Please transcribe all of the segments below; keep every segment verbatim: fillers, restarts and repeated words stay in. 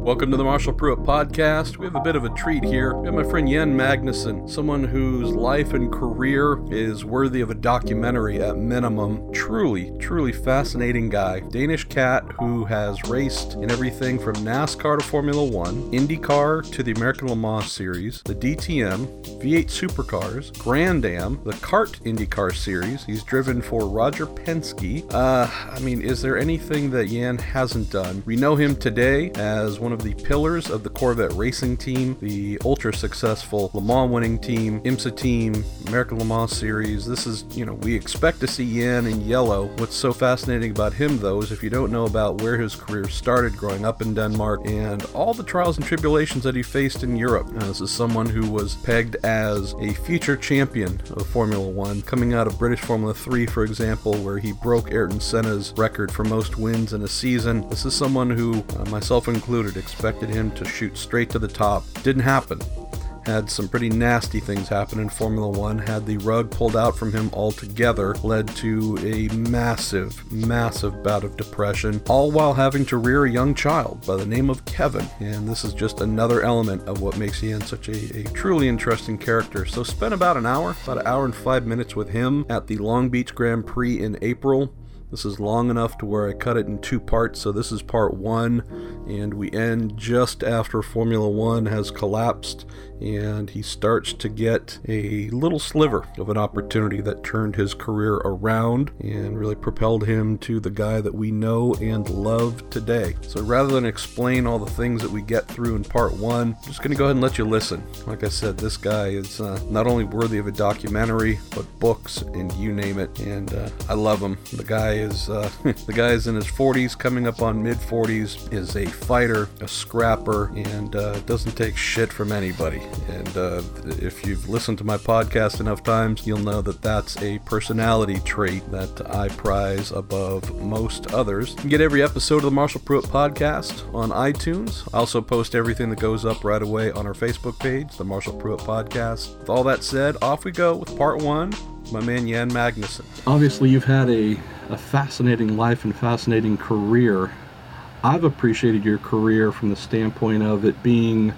Welcome to the Marshall Pruett Podcast. We have a bit of a treat here. We have my friend Jan Magnuson, someone whose life and career is worthy of a documentary at minimum. Truly, truly fascinating guy. Danish cat who has raced in everything from NASCAR to Formula One, IndyCar to the American Le Mans Series, the D T M, V eight Supercars, Grand Am, the Kart IndyCar Series. He's driven for Roger Penske. Uh, I mean, is there anything that Jan hasn't done? We know him today as one of the pillars of the Corvette racing team, the ultra successful Le Mans winning team, IMSA team, American Le Mans Series. This is, you know, we expect to see Jan in yellow. What's so fascinating about him, though, is if you don't know about where his career started growing up in Denmark and all the trials and tribulations that he faced in Europe. Now, this is someone who was pegged as a future champion of Formula One, coming out of British Formula three, for example, where he broke Ayrton Senna's record for most wins in a season. This is someone who, uh, myself included, expected him to shoot straight to the top. Didn't happen. Had some pretty nasty things happen in Formula One, had the rug pulled out from him altogether, led to a massive, massive bout of depression, all while having to rear a young child by the name of Kevin. And this is just another element of what makes Jan such a, a truly interesting character. So spent about an hour, about an hour and five minutes with him at the Long Beach Grand Prix in April. This is long enough to where I cut it in two parts, so this is part one, and we end just after Formula One has collapsed, and he starts to get a little sliver of an opportunity that turned his career around and really propelled him to the guy that we know and love today. So rather than explain all the things that we get through in part one, I'm just going to go ahead and let you listen. Like I said, this guy is uh, not only worthy of a documentary, but books and you name it, and uh, I love him. The guy is uh, the guy is in his forties, coming up on mid forties, is a fighter, a scrapper, and uh, doesn't take shit from anybody. And uh, if you've listened to my podcast enough times, you'll know that that's a personality trait that I prize above most others. You can get every episode of the Marshall Pruett Podcast on iTunes. I also post everything that goes up right away on our Facebook page, the Marshall Pruett Podcast. With all that said, off we go with part one. My man Jan Magnuson. Obviously, you've had a, a fascinating life and fascinating career. I've appreciated your career from the standpoint of it being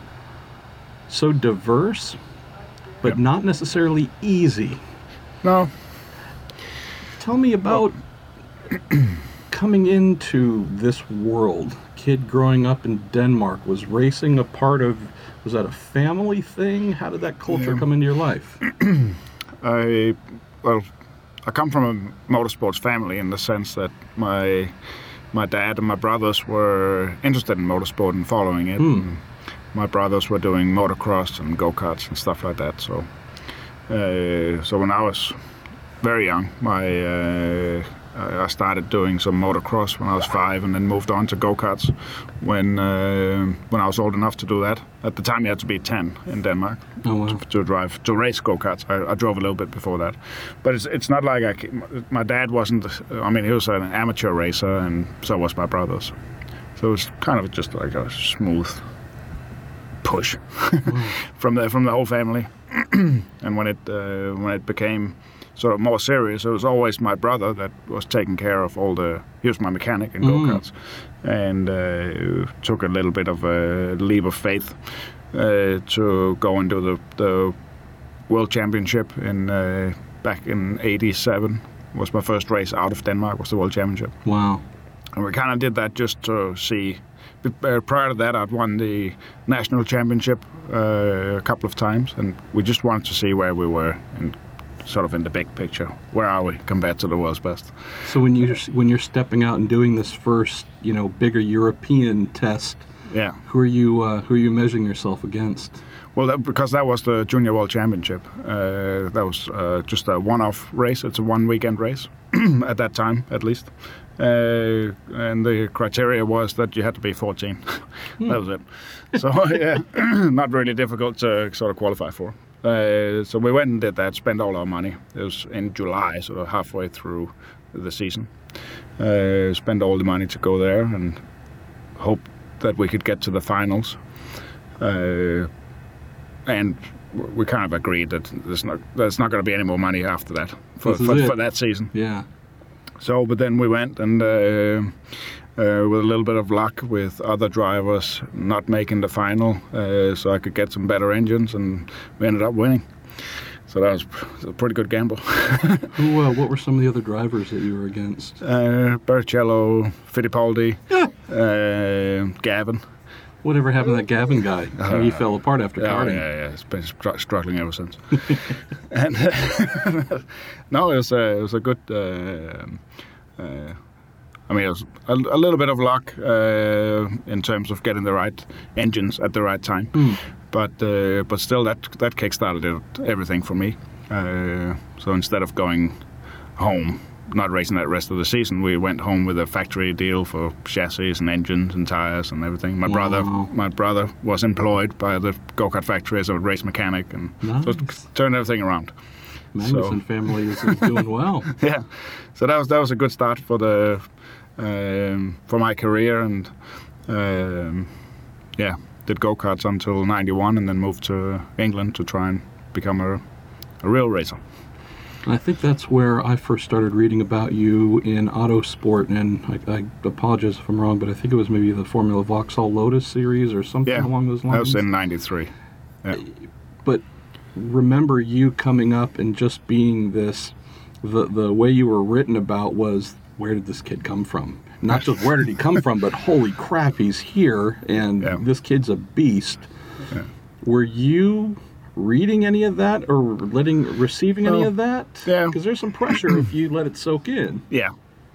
so diverse, but yep. not necessarily easy. No. Tell me about well. coming into this world. Kid growing up in Denmark, was racing a part of, was that a family thing? How did that culture yeah. come into your life? I, well, I come from a motorsports family in the sense that my my dad and my brothers were interested in motorsport and following it. Hmm. And my brothers were doing motocross and go-karts and stuff like that. So, uh, so when I was very young, my uh, I started doing some motocross when I was five, and then moved on to go-karts when uh, when I was old enough to do that. At the time, you had to be ten in Denmark oh, wow. to, to drive to race go-karts. I, I drove a little bit before that, but it's it's not like I. My dad wasn't. I mean, he was an amateur racer, and so was my brothers. So it was kind of just like a smooth push from the from the whole family. And when it uh, when it became sort of more serious, it was always my brother that was taking care of all the. He was my mechanic in mm. go-karts, and uh, took a little bit of a leap of faith uh, to go and do the the World Championship in uh, back in eighty-seven. Was my first race out of Denmark. Was the World Championship. Wow. And we kind of did that just to see. Uh, prior to that, I'd won the national championship uh, a couple of times, and we just wanted to see where we were and sort of in the big picture. Where are we compared to the world's best? So when you when you're stepping out and doing this first, you know, bigger European test, yeah, who are you uh, who are you measuring yourself against? Well, that, because that was the Junior World Championship. Uh, that was uh, just a one-off race. It's a one-weekend race at that time, at least. Uh, and the criteria was that you had to be fourteen. Hmm. That was it. So, yeah, not really difficult to sort of qualify for. Uh, so we went and did that, spent all our money. It was in July, sort of halfway through the season. Uh, spent all the money to go there and hope that we could get to the finals. Uh, and we kind of agreed that there's not there's not going to be any more money after that for for, for that season. Yeah. So, but then we went and uh, uh, with a little bit of luck with other drivers not making the final, uh, so I could get some better engines, and we ended up winning. So that was a pretty good gamble. Who? Uh, what were some of the other drivers that you were against? Uh, Barrichello, Fittipaldi, uh, Gavin. Whatever happened to that Gavin guy? Uh, he fell apart after yeah, karting. Yeah, yeah, it's been str- struggling ever since. and no, it was a, it was a good. Uh, uh, I mean, it was a, a little bit of luck uh, in terms of getting the right engines at the right time, mm. but uh, but still, that that kickstarted it, everything for me. Uh, so instead of going home, not racing that rest of the season, we went home with a factory deal for chassis and engines and tires and everything. My wow. brother, my brother was employed by the go-kart factory as a race mechanic, and nice. so it turned everything around. Magnussen so, family is, is doing well. Yeah, so that was that was a good start for the um, for my career, and um, yeah, did go-karts until ninety-one, and then moved to England to try and become a, a real racer. I think that's where I first started reading about you in Autosport, and I, I apologize if I'm wrong, but I think it was maybe the Formula Vauxhall Lotus series or something yeah, along those lines. That was in ninety-three. Yeah. But remember you coming up and just being this, the, the way you were written about was, where did this kid come from? Not just where did he come from, but holy crap, he's here, and yeah. this kid's a beast. Yeah. Were you reading any of that or letting receiving any oh, of that? Yeah. Because there's some pressure if you let it soak in. Yeah.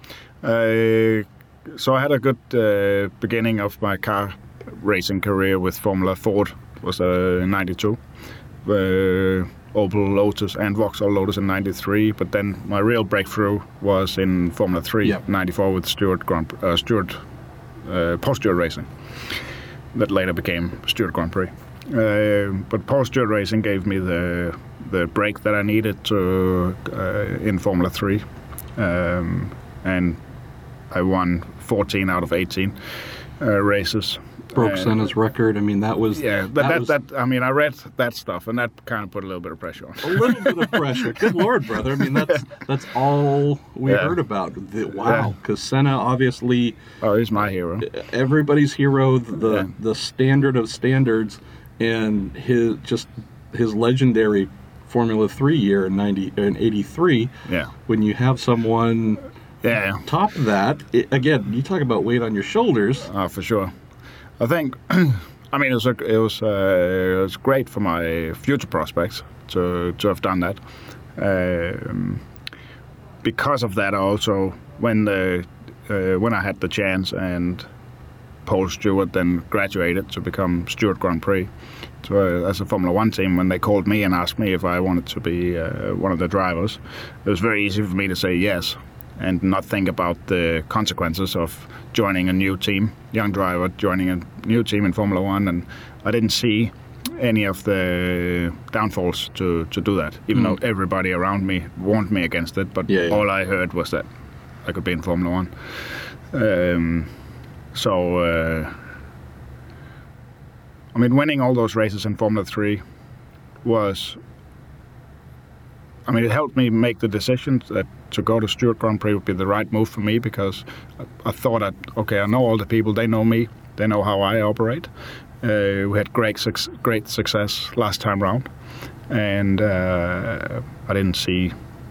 Uh, so I had a good uh, beginning of my car racing career with Formula Ford. It was uh, in ninety-two. Uh, Opel Lotus and Vauxhall Lotus in ninety-three. But then my real breakthrough was in Formula three, yep. ninety-four with Stewart, Grand, uh, Stewart uh, post-Stewart Racing. That later became Stewart Grand Prix. Uh, but post-Stewart Racing gave me the the break that I needed to uh, in Formula three, um, and I won fourteen out of eighteen uh, races. Broke and, Senna's record. I mean, that was yeah. But that, that, was, that I mean, I read that stuff, and that kind of put a little bit of pressure on. A little bit of pressure. Good Lord, brother. I mean, that's that's all we yeah. heard about. The, wow, because yeah. Senna obviously. Oh, he's my hero. Everybody's hero. The yeah. the standard of standards. And his just his legendary Formula three year in ninety in eighty-three. Yeah. When you have someone yeah. top of that, it, again, you talk about weight on your shoulders. Oh, for sure. I think, I mean, it was a, it was uh, it was great for my future prospects to to have done that. Um, because of that, also when the uh, when I had the chance and Paul Stewart then graduated to become Stewart Grand Prix. So uh, as a Formula One team, when they called me and asked me if I wanted to be uh, one of the drivers, it was very easy for me to say yes and not think about the consequences of joining a new team, young driver joining a new team in Formula One, and I didn't see any of the downfalls to, to do that, even mm. though everybody around me warned me against it, but yeah, yeah. all I heard was that I could be in Formula One. Um, So, uh, I mean, winning all those races in Formula three was, I mean, it helped me make the decision that to go to Stewart Grand Prix would be the right move for me, because I, I thought that, okay, I know all the people, they know me, they know how I operate. Uh, we had great, su- great success last time round, and uh, I didn't see,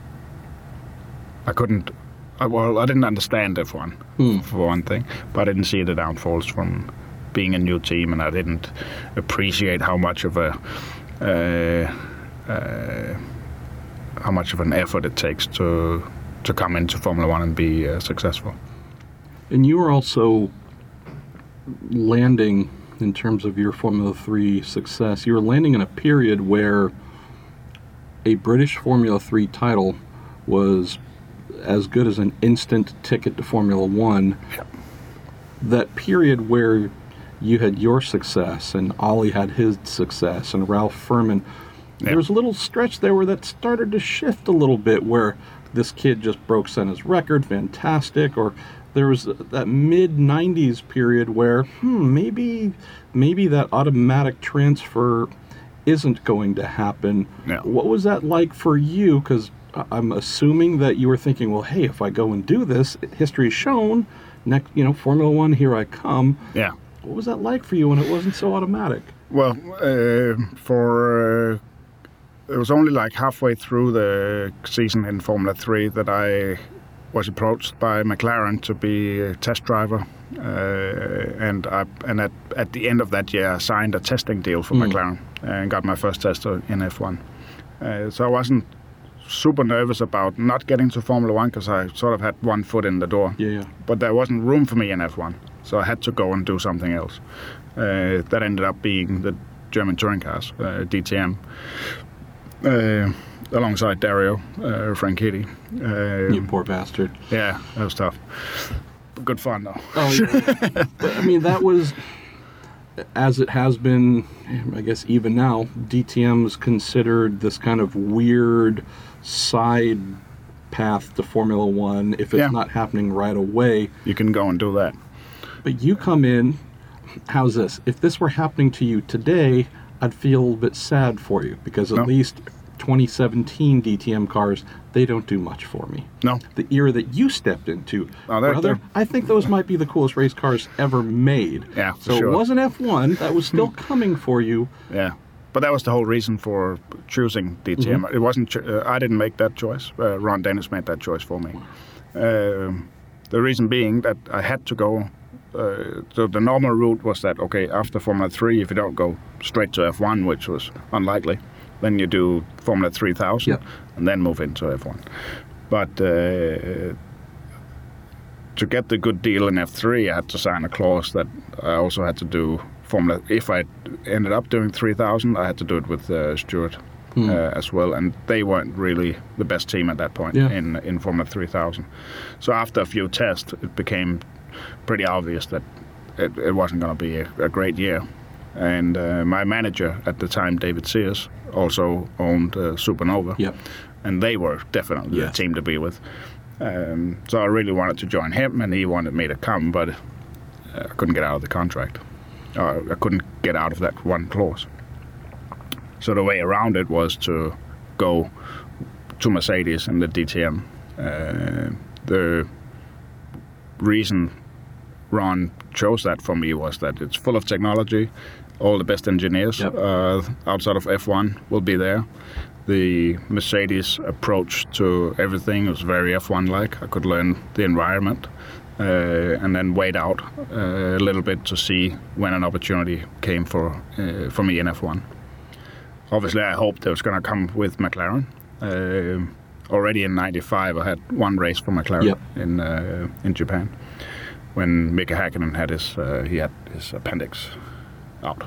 I couldn't, I, well, I didn't understand F one, hmm. for one thing, but I didn't see the downfalls from being a new team, and I didn't appreciate how much of a uh, uh, how much of an effort it takes to to come into Formula One and be uh, successful. And you were also landing, in terms of your Formula three success, you were landing in a period where a British Formula three title was as good as an instant ticket to Formula One. Yep. That period where you had your success and Ollie had his success and Ralph Furman, yep. there was a little stretch there where that started to shift a little bit, where this kid just broke Senna's record, fantastic, or there was that mid nineties period where hmm, maybe maybe that automatic transfer isn't going to happen. No. What was that like for you? Because I'm assuming that you were thinking, well, hey, if I go and do this, history's shown next, you know, Formula One, here I come. Yeah. What was that like for you when it wasn't so automatic? Well, uh, for uh, it was only like halfway through the season in Formula three that I was approached by McLaren to be a test driver, uh, and I, and at, at the end of that year I signed a testing deal for mm. McLaren and got my first test in F one. Uh, so I wasn't super nervous about not getting to Formula One because I sort of had one foot in the door. Yeah, yeah. But there wasn't room for me in F one, so I had to go and do something else. Uh, that ended up being the German touring cars, uh, D T M, uh, alongside Dario uh, Franchitti. Uh, you poor bastard. Yeah, that was tough. Good fun, though. Oh, yeah. But, I mean, that was, as it has been, I guess even now, D T M is considered this kind of weird side path to Formula One. If it's yeah. not happening right away, you can go and do that. But you come in, how's this? If this were happening to you today, I'd feel a bit sad for you, because at no. least twenty seventeen D T M cars, they don't do much for me. No. The era that you stepped into, oh, they're, brother, they're... I think those might be the coolest race cars ever made. Yeah, for So sure. it wasn't F one, that was still coming for you. Yeah. But that was the whole reason for choosing D T M. Mm-hmm. It wasn't. Uh, I didn't make that choice. Uh, Ron Dennis made that choice for me. Uh, the reason being that I had to go. Uh, so the normal route was that okay, after Formula three, if you don't go straight to F one, which was unlikely, then you do Formula three thousand yep. and then move into F one. But uh, to get the good deal in F three, I had to sign a clause that I also had to do Formula. If I ended up doing three thousand, I had to do it with uh, Stewart hmm. uh, as well, and they weren't really the best team at that point yeah. in in Formula three thousand. So after a few tests, it became pretty obvious that it, it wasn't going to be a, a great year. And uh, my manager at the time, David Sears, also owned uh, Supernova, yep. and they were definitely yes. the team to be with. Um, so I really wanted to join him, and he wanted me to come, but uh, I couldn't get out of the contract. Uh, I couldn't get out of that one clause. So the way around it was to go to Mercedes and the D T M. Uh, the reason Ron chose that for me was that it's full of technology. All the best engineers yep. uh, outside of F one will be there. The Mercedes approach to everything was very F one-like. I could learn the environment uh, and then wait out uh, a little bit to see when an opportunity came for uh, for me in F one. Obviously, I hoped it was going to come with McLaren. Uh, already in ninety-five, I had one race for McLaren yep. in uh, in Japan when Mika Häkkinen had his uh, he had his appendix out.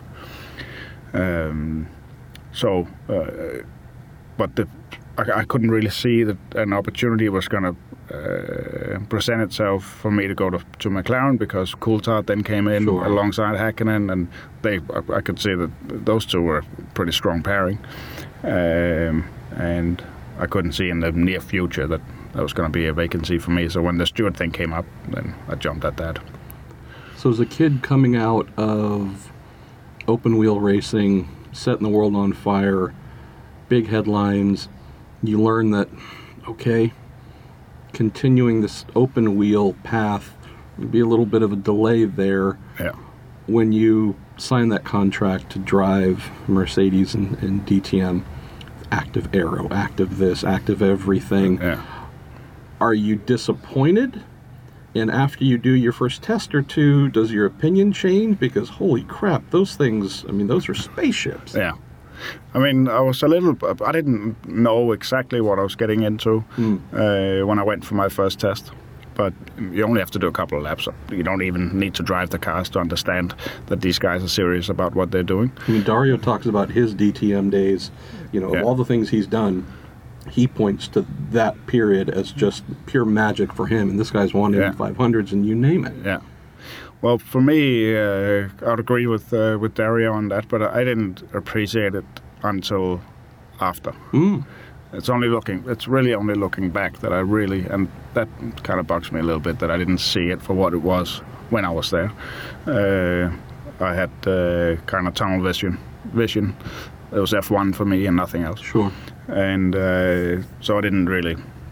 Um, so, uh, but the, I, I couldn't really see that an opportunity was going to uh, present itself for me to go to, to McLaren, because Coulthard then came in sure. alongside Häkkinen, and they I, I could see that those two were a pretty strong pairing, um, and I couldn't see in the near future that there was going to be a vacancy for me. So when the Stewart thing came up, then I jumped at that. So as a kid coming out of open wheel racing, setting the world on fire, big headlines, you learn that, okay, continuing this open wheel path would be a little bit of a delay there. Yeah. When you sign that contract to drive Mercedes and, and D T M, active aero, active this, active everything. Yeah. Are you disappointed? And after you do your first test or two, does your opinion change? Because holy crap, those things, I mean, those are spaceships. Yeah. I mean, I was a little, I didn't know exactly what I was getting into mm. uh, when I went for my first test. But you only have to do a couple of laps. You don't even need to drive the cars to understand that these guys are serious about what they're doing. I mean, Dario talks about his D T M days. You know, yeah. of all the things he's done, he points to that period as just pure magic for him. And this guy's won yeah. five hundreds and you name it. Yeah. Well, for me, uh, I'd agree with uh, with Dario on that, but I didn't appreciate it until after. Mm. It's only looking, it's really only looking back that I really, and that kind of bugs me a little bit that I didn't see it for what it was when I was there. Uh, I had uh, kind of tunnel vision. Vision. It was F one for me and nothing else. Sure. And uh, so I didn't really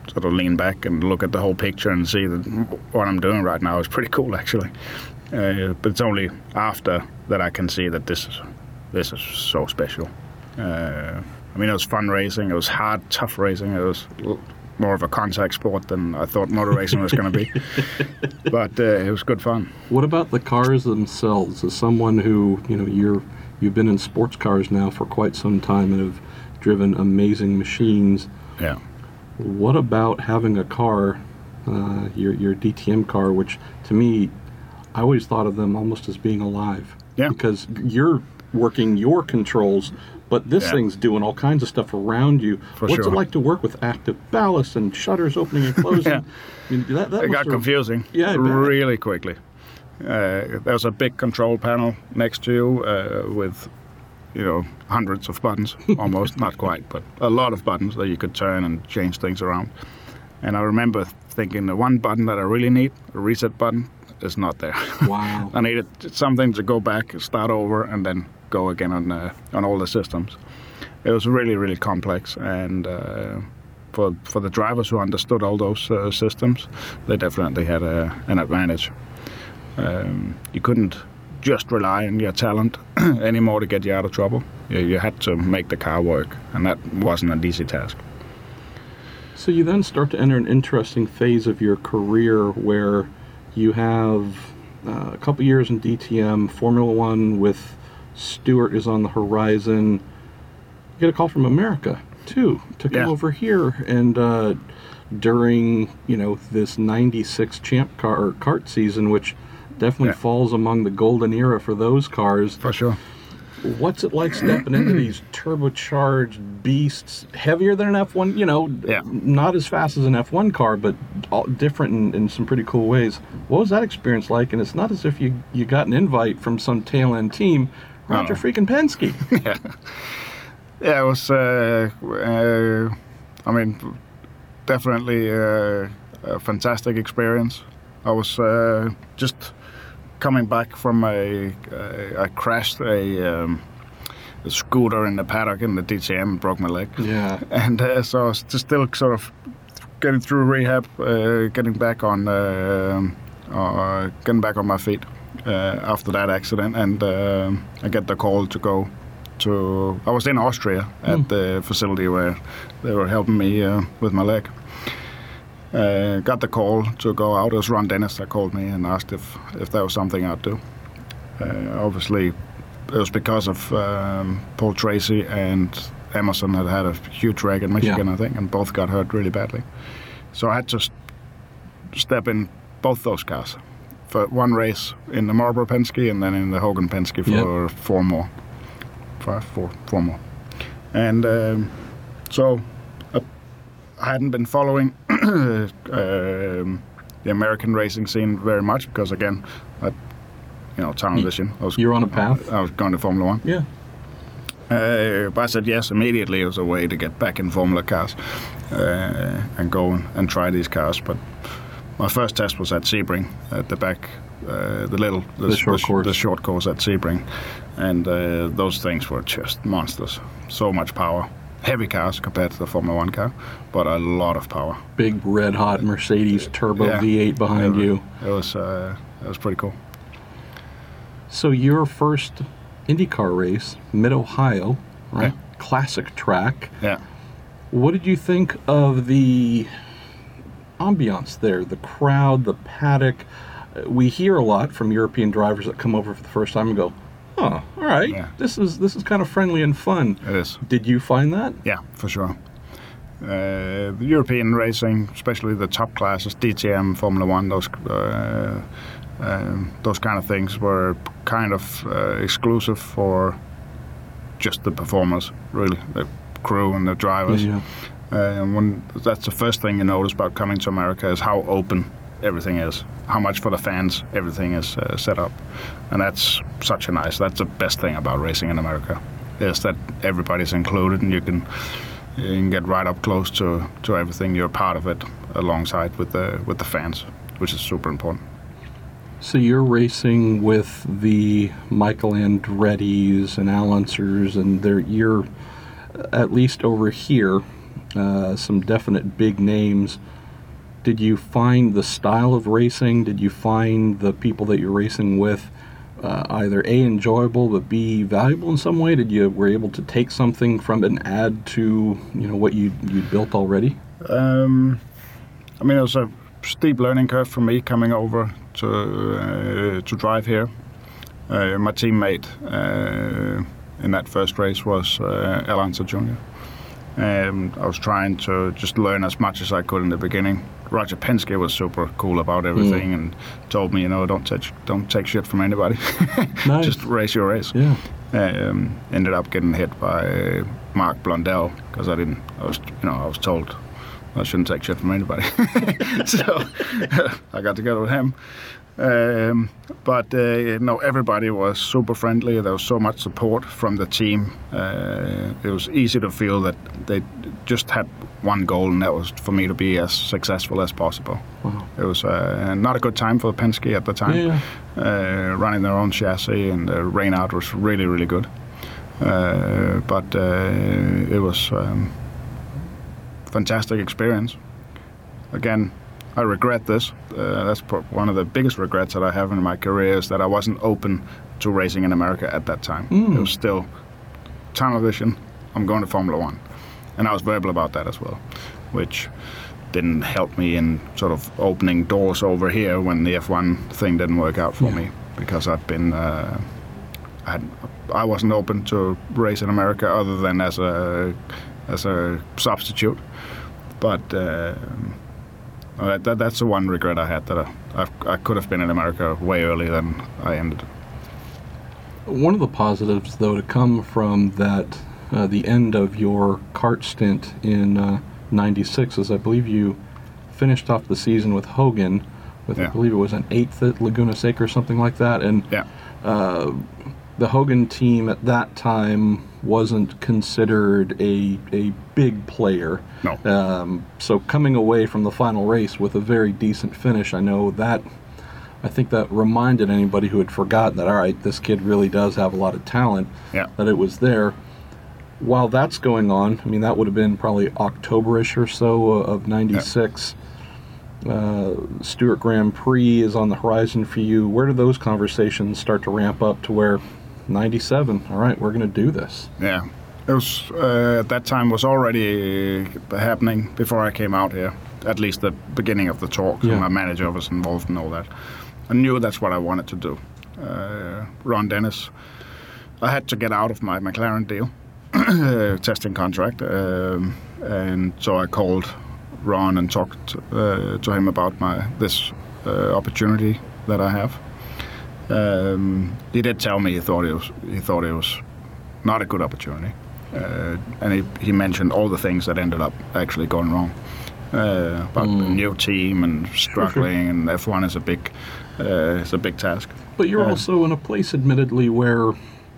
sort of lean back and look at the whole picture and see that what I'm doing right now is pretty cool, actually. Uh, but it's only after that I can see that this is this is so special. Uh, I mean, it was fun racing. It was hard, tough racing. It was more of a contact sport than I thought motor racing was going to be. But uh, it was good fun. What about the cars themselves? As someone who, you know, you're you've been in sports cars now for quite some time and have driven amazing machines. Yeah. What about having a car, uh, your your D T M car, which to me, I always thought of them almost as being alive. Yeah. Because you're working your controls, but this Yeah. thing's doing all kinds of stuff around you. For What's sure. it like to work with active ballast and shutters opening and closing? Yeah. I mean, that, that It must got have- confusing Yeah, I bet. really quickly. Uh, there was a big control panel next to you uh, with, you know, hundreds of buttons, almost, not quite, but a lot of buttons that you could turn and change things around. And I remember thinking the one button that I really need, a reset button, is not there. Wow. I needed something to go back, start over, and then go again on uh, on all the systems. It was really, really complex, and uh, for for the drivers who understood all those uh, systems, they definitely had a, an advantage. Um, you couldn't just rely on your talent anymore to get you out of trouble. You, you had to make the car work, and that wasn't an easy task. So you then start to enter an interesting phase of your career where you have uh, a couple years in D T M, Formula One with Stewart is on the horizon. You get a call from America, too, to come Yeah. over here. And uh, during, you know, this ninety-six champ car or kart season, which definitely Yeah. falls among the golden era for those cars. For sure. What's it like stepping into these turbocharged beasts, heavier than an F one, you know, Yeah. not as fast as an F one car, but all different in, in some pretty cool ways. What was that experience like? And it's not as if you, you got an invite from some tail end team, Roger Oh. freaking Penske. yeah. Yeah, it was, uh, uh, I mean, definitely uh, a fantastic experience. I was uh, just coming back from a, uh, I crashed a, um, a scooter in the paddock in the D T M and broke my leg. Yeah. And uh, so I was just still sort of getting through rehab, uh, getting back on, uh, uh, getting back on my feet uh, after that accident, and uh, I get the call to go to. I was in Austria at Mm. the facility where they were helping me uh, with my leg. Uh, got the call to go out. It was Ron Dennis that called me and asked if if there was something I'd do. Uh, obviously, it was because of um, Paul Tracy and Emerson had had a huge wreck in Michigan, Yeah. I think, and both got hurt really badly. So I had to st- step in both those cars for one race in the Marlboro Penske and then in the Hogan Penske for Yep. four more, five, four, four more. And um, so uh, I hadn't been following um, the American racing scene very much because, again, I, you know, tunnel vision. I was, You're on a path. I was going to Formula One. Yeah. Uh, but I said yes immediately. It was a way to get back in Formula cars uh, and go and, and try these cars. But my first test was at Sebring, at the back, uh, the little, the, The short sh- course. the short course at Sebring, and uh, those things were just monsters. So much power, heavy cars compared to the Formula One car, but a lot of power. Big red hot Mercedes turbo Yeah. V eight behind it, you. It was uh, it was pretty cool. So your first IndyCar race, Mid-Ohio, right? Yeah. Classic track. Yeah. What did you think of the ambiance there, the crowd, the paddock? Uh, We hear a lot from European drivers that come over for the first time and go, "Oh, all right, Yeah. this is this is kind of friendly and fun." It is. Did you find that? Yeah, for sure. Uh, the European racing, especially the top classes, D T M, Formula One, those uh, um, those kind of things were kind of uh, exclusive for just the performers, really, the crew and the drivers. Yeah. Uh, and when that's the first thing you notice about coming to America is how open everything is, how much for the fans everything is uh, set up, and that's such a nice. That's the best thing about racing in America, is that everybody's included and you can you can get right up close to, to everything. You're part of it alongside with the with the fans, which is super important. So you're racing with the Michael Andretti's and Al Unsers, and they're, you're, at least over here, uh, some definite big names. Did you find the style of racing? Did you find the people that you're racing with uh, either A, enjoyable, but B, valuable in some way? Did you were able to take something from it and add to, you know, what you you built already? Um, I mean, it was a steep learning curve for me coming over to uh, to drive here. Uh, my teammate uh, in that first race was uh, Alonso Junior Um, I was trying to just learn as much as I could in the beginning. Roger Penske was super cool about everything mm. and told me, you know, don't take don't take shit from anybody. Nice. Just race your race. Yeah. Um, ended up getting hit by Mark Blundell because I didn't. I was, you know, I was told I shouldn't take shit from anybody. So I got together with him. Um, but uh, you know, everybody was super friendly. There was so much support from the team. Uh, it was easy to feel that they just had one goal, and that was for me to be as successful as possible. Wow. It was uh, not a good time for Penske at the time. Yeah. Uh, running their own chassis, and the rain out was really, really good. Uh, but uh, it was um, fantastic experience. Again, I regret this. Uh, that's one of the biggest regrets that I have in my career is that I wasn't open to racing in America at that time. Mm. It was still tunnel vision. I'm going to Formula One, and I was verbal about that as well, which didn't help me in sort of opening doors over here when the F one thing didn't work out for yeah. me, because I've been uh, I, had, I wasn't open to race in America other than as a as a substitute, but. Uh, Uh, that, that's the one regret I had, that I, I, I could have been in America way earlier than I ended. One of the positives, though, to come from that, uh, the end of your kart stint in uh, ninety-six is I believe you finished off the season with Hogan, with yeah. I believe it was an eighth at Laguna Seca or something like that. And yeah. uh, the Hogan team at that time wasn't considered a a big player. No. Um, so coming away from the final race with a very decent finish, I know that, I think that reminded anybody who had forgotten that, all right, this kid really does have a lot of talent, yeah. that it was there. While that's going on, I mean, that would have been probably October-ish or so of ninety-six. Yeah. Uh, Stewart Grand Prix is on the horizon for you. Where do those conversations start to ramp up to where ninety-seven, all right, we're going to do this? Yeah. It was, uh, at that time was already happening before I came out here, at least the beginning of the talks, yeah. and my manager was involved and all that. I knew that's what I wanted to do. Uh, Ron Dennis, I had to get out of my McLaren deal, testing contract, um, and so I called Ron and talked uh, to him about my this uh, opportunity that I have. Um, he did tell me he thought it was he thought it was not a good opportunity, uh, and he, he mentioned all the things that ended up actually going wrong, uh, about mm. the new team and struggling, and F one is a big uh, is a big task. But you're uh, also in a place, admittedly, where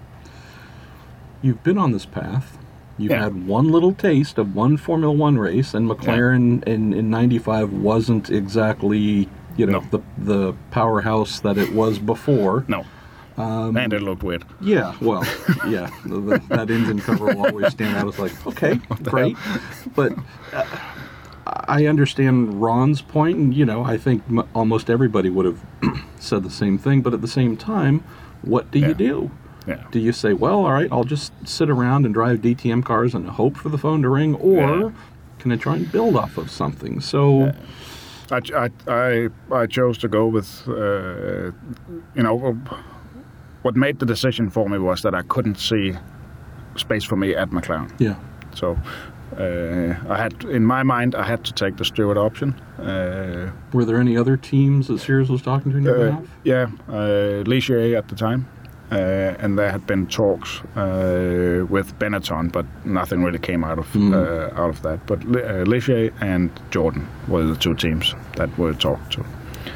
you've been on this path. You've yeah. had one little taste of one Formula One race, and McLaren yeah. in in ninety-five wasn't exactly, you know, no. the the powerhouse that it was before. No. Um, and it looked weird. Yeah, well, yeah. The, the, that engine cover will always stand out as like, okay, great. But uh, I understand Ron's point, and, you know, I think m- almost everybody would have said the same thing. But at the same time, what do yeah. you do? Yeah. Do you say, well, all right, I'll just sit around and drive D T M cars and hope for the phone to ring, or yeah. can I try and build off of something? So... Yeah. I, I, I, I chose to go with, uh, you know, what made the decision for me was that I couldn't see space for me at McLaren. Yeah. So uh, I had, in my mind, I had to take the Stewart option. Uh, Were there any other teams that Sears was talking to in your uh, behalf? Yeah, uh, Ligier at the time. Uh, and there had been talks uh, with Benetton, but nothing really came out of mm. uh, out of that. But uh, Ligier and Jordan were the two teams that were talked to.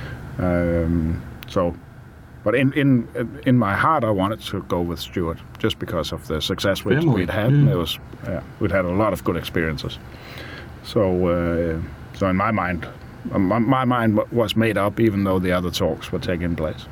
Um, so, but in in in my heart, I wanted to go with Stewart just because of the success we'd, we'd had. Mm. It was yeah, we'd had a lot of good experiences. So, uh, so in my mind, my, my mind was made up, even though the other talks were taking place.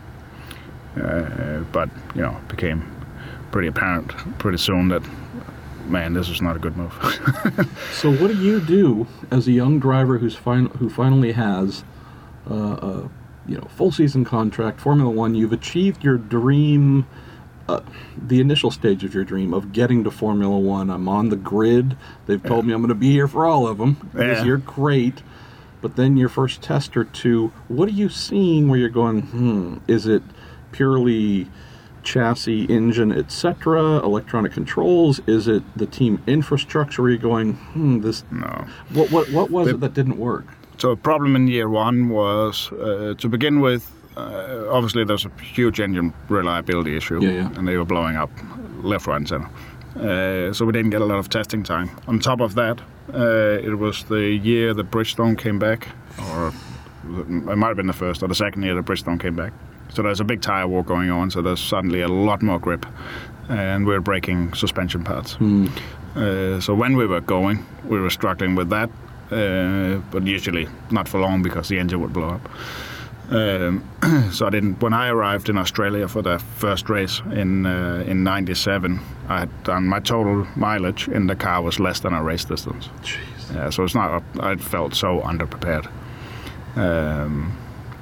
Uh, but, you know, it became pretty apparent pretty soon that man, this is not a good move. So what do you do as a young driver who's fin- who finally has uh, a you know full season contract, Formula One? You've achieved your dream, uh, the initial stage of your dream of getting to Formula One. I'm on the grid. They've told Yeah. me I'm going to be here for all of them because Yeah. you're great. But then your first test or two, what are you seeing where you're going, hmm, is it purely chassis, engine, et cetera, electronic controls? Is it the team infrastructure where you're going, hmm, this... No. What what what was The- it that didn't work? So a problem in year one was, uh, to begin with, uh, obviously there's a huge engine reliability issue, Yeah, yeah. and they were blowing up left, right, and center. Uh, so we didn't get a lot of testing time. On top of that, uh, it was the year that Bridgestone came back, or it might have been the first or the second year that Bridgestone came back. So there's a big tire war going on, so there's suddenly a lot more grip, and we're breaking suspension pads. Hmm. Uh, so when we were going, we were struggling with that, uh, but usually not for long because the engine would blow up. Um, so I didn't. When I arrived in Australia for the first race in uh, in ninety-seven, I had done my total mileage in the car was less than a race distance. Jeez. Yeah, so it's not. I felt so underprepared. Um,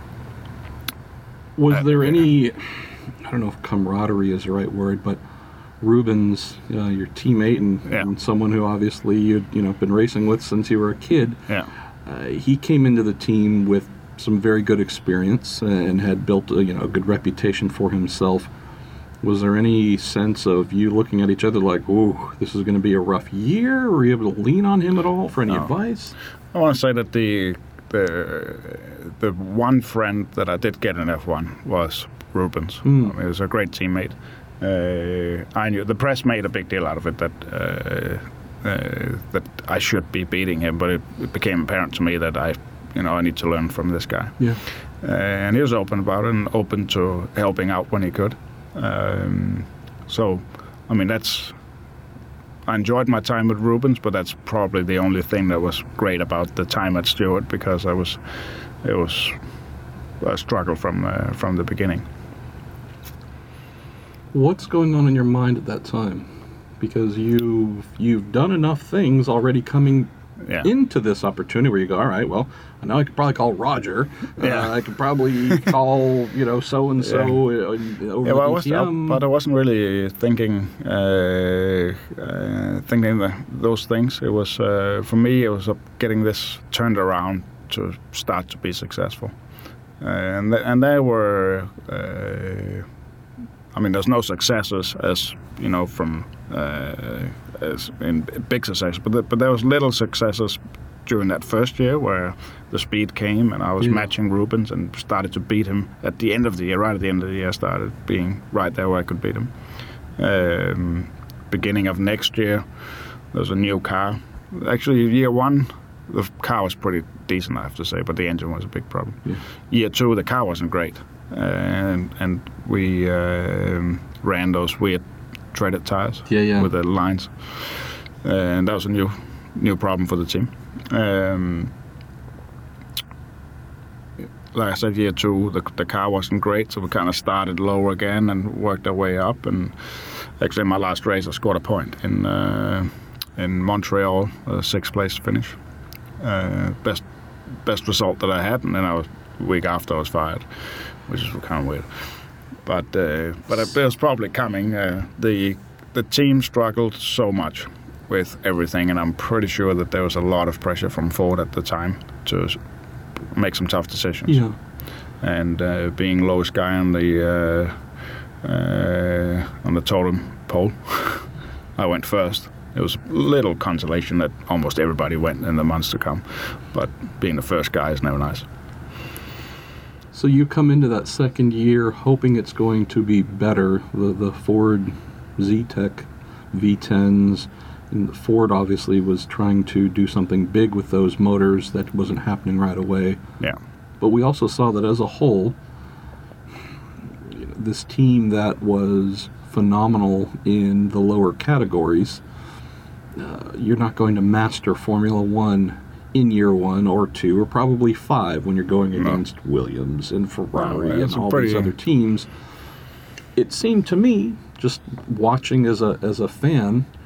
Was Uh, there yeah. any, I don't know if camaraderie is the right word, but Rubens, uh, your teammate and, Yeah. and someone who obviously you'd you know been racing with since you were a kid, yeah. uh, he came into the team with some very good experience and had built a, you know a good reputation for himself. Was there any sense of you looking at each other like, "Ooh, this is going to be a rough year"? Were you able to lean on him at all for any No. advice? I want to say that the the the one friend that I did get in F one was Rubens. Hmm. I mean, he was a great teammate. Uh, I knew the press made a big deal out of it that uh, uh, that I should be beating him, but it, it became apparent to me that I, you know, I need to learn from this guy. Yeah. Uh, and he was open about it and open to helping out when he could. Um, so, I mean, that's. I enjoyed my time with Rubens, but that's probably the only thing that was great about the time at Stewart because I was, it was a struggle from uh, from the beginning. What's going on in your mind at that time? Because you've you've done enough things already coming Yeah. into this opportunity where you go, all right, well, I know I could probably call Roger. Yeah. Uh, I could probably call, you know, so and so over Yeah, well, I the was, D T M. but I wasn't really thinking uh, uh, thinking the, those things. It was uh, for me. It was uh, getting this turned around to start to be successful, uh, and th- and there were. Uh, I mean, there's no successes as you know from uh, as in big successes, but th- but there was little successes during that first year where the speed came and I was Yeah. matching Rubens and started to beat him at the end of the year. Right at the end of the year, I started being right there where I could beat him. Um, beginning of next year, there was a new car. Actually, year one, the car was pretty decent, I have to say, but the engine was a big problem. Yeah. Year two, the car wasn't great, and and we um, ran those weird treaded tires Yeah, yeah. with the lines, and that was a new new problem for the team. Um, like I said, year two, the, the car wasn't great, so we kind of started low again and worked our way up. And actually, in my last race, I scored a point in uh, in Montreal, a sixth place finish, uh, best best result that I had. And then I was week after I was fired, which is kind of weird. But uh, but it was probably coming. Uh, the the team struggled so much with everything, and I'm pretty sure that there was a lot of pressure from Ford at the time to make some tough decisions. Yeah. And uh, being lowest guy on the uh, uh, on the totem pole, I went first. It was little consolation that almost everybody went in the months to come, but being the first guy is never nice. So you come into that second year hoping it's going to be better. The the Ford Z-Tech V tens, and Ford obviously was trying to do something big with those motors that wasn't happening right away. Yeah. But we also saw that as a whole, you know, this team that was phenomenal in the lower categories, uh, you're not going to master Formula One in year one or two or probably five when you're going No. against Williams and Ferrari No, and it's a all pretty- these other teams. It seemed to me, just watching as a as a fan,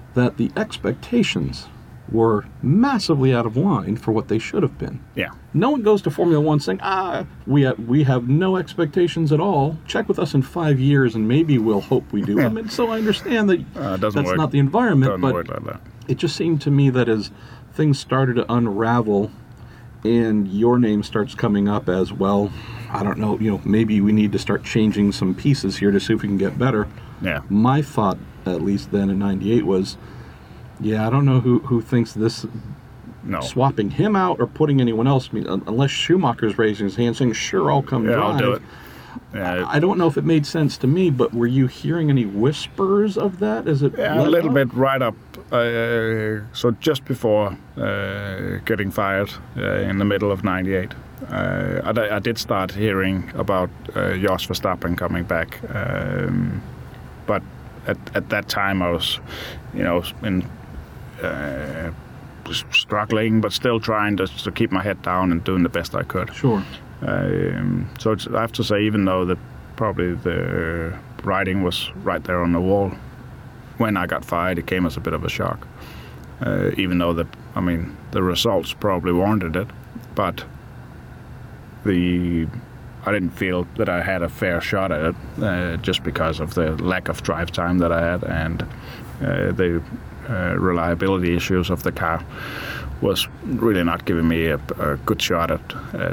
that the expectations were massively out of line for what they should have been. Yeah. No one goes to Formula One saying, ah, we have, we have no expectations at all. Check with us in five years and maybe we'll hope we do. Yeah. I mean, so I understand that Uh, it doesn't that's work. not the environment, Doesn't but work like that. it just seemed to me that as things started to unravel and your name starts coming up as, well, I don't know, you know, maybe we need to start changing some pieces here to see if we can get better. Yeah. My thought, at least then in ninety-eight, was, yeah, I don't know who, who thinks this No. swapping him out or putting anyone else, I mean, un- unless Schumacher's raising his hand saying, sure, I'll come Yeah, drive. I'll do it. Yeah, I don't know if it made sense to me, but were you hearing any whispers of that? Is it Yeah, a let little up? bit right up. Uh, so just before uh, getting fired uh, in the middle of ninety-eight, uh, I, d- I did start hearing about uh, Jos Verstappen coming back. Um, but at, at that time, I was, you know, in uh, s- struggling, but still trying to, to keep my head down and doing the best I could. Sure. Um, so it's, I have to say, even though the probably the writing was right there on the wall, when I got fired, it came as a bit of a shock. Uh, even though the, I mean, the results probably warranted it, but the I didn't feel that I had a fair shot at it uh, just because of the lack of drive time that I had and uh, the uh, reliability issues of the car was really not giving me a, a good shot at, at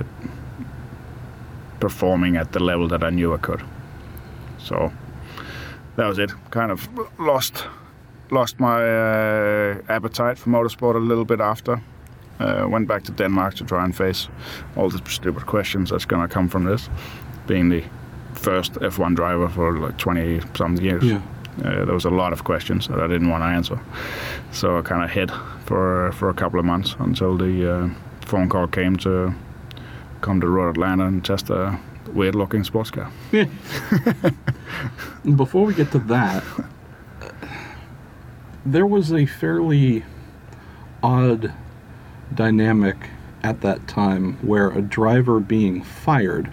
performing at the level that I knew I could. So that was it. Kind of lost lost my uh, appetite for motorsport a little bit after. Uh, went back to Denmark to try and face all the stupid questions that's going to come from this, being the first F one driver for like twenty some years. Yeah. Uh, there was a lot of questions that I didn't want to answer, so I kind of hid for for a couple of months until the uh, phone call came to come to Road Atlanta and test a weird-looking sports car. Before we get to that, there was a fairly odd dynamic at that time where a driver being fired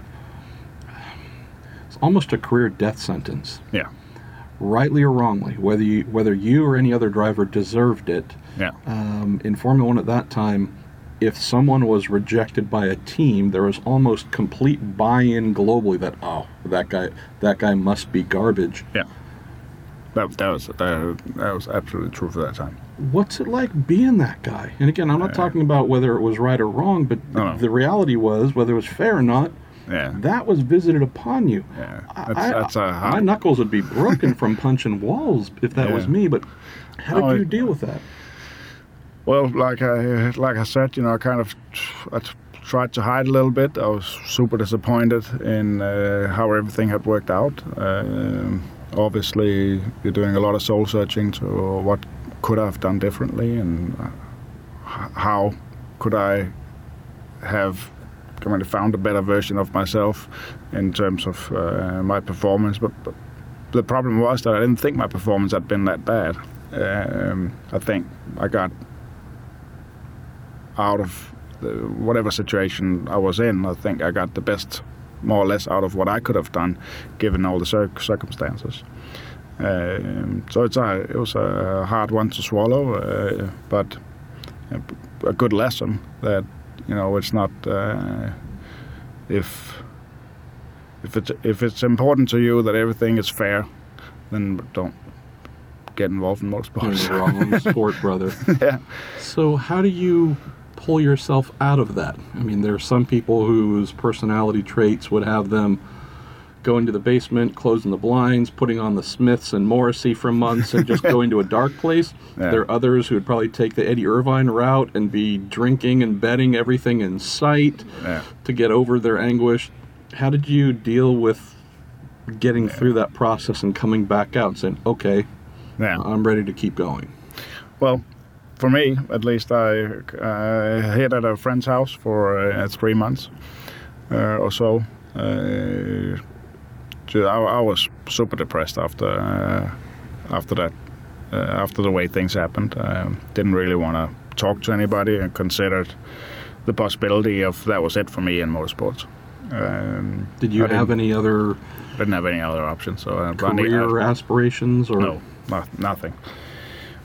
is almost a career death sentence. Yeah, Rightly or wrongly, whether you whether you or any other driver deserved it. yeah, Um, in Formula One at that time, if someone was rejected by a team, there was almost complete buy-in globally that, oh, that guy that guy must be garbage. yeah. That, that was that, that was absolutely true for that time. What's it like being that guy? And again, I'm not Yeah. talking about whether it was right or wrong, but No, no. the reality was, whether it was fair or not, Yeah, that was visited upon you. yeah. I- That's, that's a My hard. knuckles would be broken from punching walls if that Yeah. was me, but how did Oh, you it- deal with that? Well, like I like I said, you know, I kind of I t- tried to hide a little bit. I was super disappointed in uh, how everything had worked out. Um obviously, you're doing a lot of soul searching to what could I have done differently, and uh, h- how could I have kind of found a better version of myself in terms of uh, my performance. But, but the problem was that I didn't think my performance had been that bad. Um, I think I got out of the, whatever situation I was in, I think I got the best, more or less, out of what I could have done, given all the cir- circumstances. Um, so it's a, it was a hard one to swallow, uh, but a, a good lesson that, you know, it's not uh, if if it's if it's important to you that everything is fair, then don't get involved in motorsports. You're in the wrong sport, brother. Yeah. So how do you pull yourself out of that? I mean, there are some people whose personality traits would have them go into the basement, closing the blinds, putting on the Smiths and Morrissey for months and just go into a dark place. Yeah. There are others who would probably take the Eddie Irvine route and be drinking and betting everything in sight Yeah. to get over their anguish. How did you deal with getting through that process and coming back out and saying, okay, Yeah. I'm ready to keep going? Well, for me, at least, I uh, hid at a friend's house for uh, three months uh, or so. Uh, ju- I, I was super depressed after uh, after that, uh, after the way things happened. Um, didn't really want to talk to anybody and considered the possibility of that was it for me in motorsports. Um, Did you I have didn't- any other Didn't have any other options. So uh, I need- career aspirations or No, no, nothing.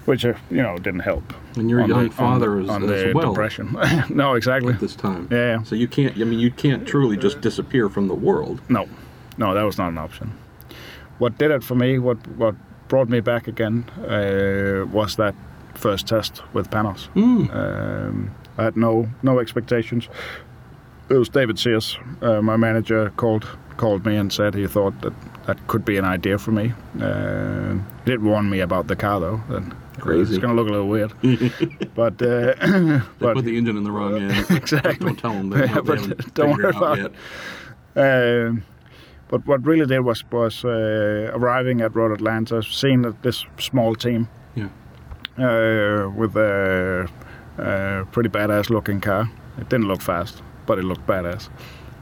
which uh, you know didn't help. And your on young the, father on, is on as the well depression. No, exactly. at this time. Yeah. So you can't. I mean, you can't truly just disappear from the world. No, no, that was not an option. What did it for me? What what brought me back again uh, was that first test with Panos. Mm. Um, I had no no expectations. It was David Sears, uh, my manager, called called me and said he thought that that could be an idea for me. Uh, he did warn me about the car though. That Crazy. It's going to look a little weird. but uh, They but put the engine in the wrong end. exactly. Don't tell them that. Yeah, they but haven't don't figured worry it out about yet. Um, but what really did was was uh, arriving at Road Atlanta, seeing that this small team Yeah. uh, with a, a pretty badass looking car. It didn't look fast, but it looked badass.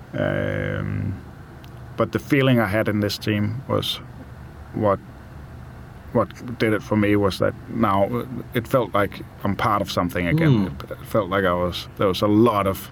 Um, but the feeling I had in this team was what what did it for me was that now it felt like I'm part of something again. Mm. It, it felt like I was there was a lot of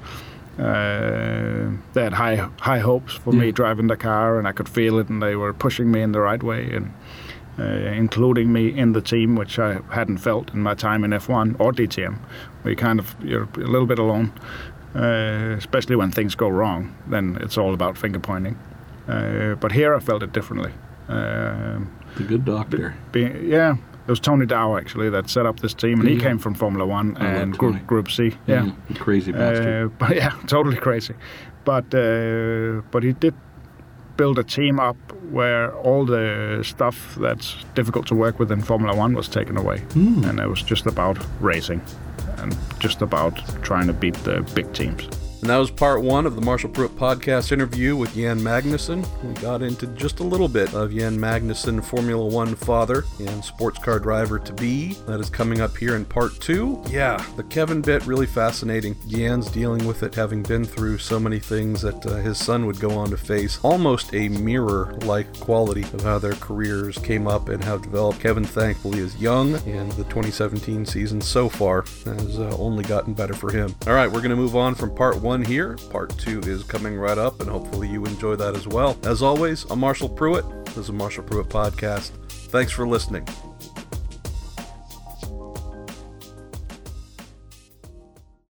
uh, they had high high hopes for Yeah. me driving the car, and I could feel it, and they were pushing me in the right way and uh, including me in the team, which I hadn't felt in my time in F one or D T M. We kind of you're a little bit alone, uh, especially when things go wrong. Then it's all about finger pointing. Uh, but here I felt it differently. Um, The good doctor. being, yeah, it was Tony Dow actually that set up this team, and he Yeah. came from Formula One I love and Tony. Group, Group C. Yeah, Mm, crazy bastard. uh, but yeah, totally crazy. But uh, but he did build a team up where all the stuff that's difficult to work with in Formula One was taken away, Mm. and it was just about racing and just about trying to beat the big teams. And that was part one of the Marshall Pruett podcast interview with Jan Magnussen. We got into just a little bit of Jan Magnussen, Formula One father and sports car driver to be. That is coming up here in part two. Yeah, the Kevin bit, really fascinating. Jan's dealing with it, having been through so many things that uh, his son would go on to face. Almost a mirror-like quality of how their careers came up and have developed. Kevin, thankfully, is young, and the twenty seventeen season so far has uh, only gotten better for him. All right, we're going to move on from part one here. Part two is coming right up, and hopefully you enjoy that as well. As always, I'm Marshall Pruett. This is a Marshall Pruett podcast. Thanks for listening.